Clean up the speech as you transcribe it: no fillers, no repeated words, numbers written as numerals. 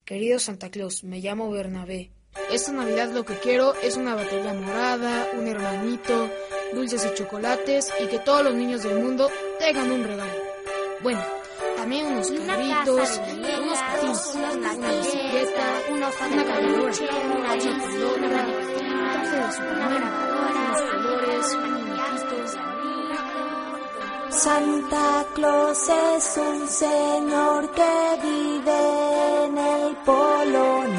Querido Santa Claus, me llamo Bernabé. Esta Navidad lo que quiero es una batería morada, un hermanito, dulces y chocolates y que todos los niños del mundo tengan un regalo. Bueno, también unos carritos, unos patines, una bicicleta, una caminadora, una pelota, un traje de Superman, unos colores, muñequitos. Santa Claus es un señor que vive en el Polo Norte.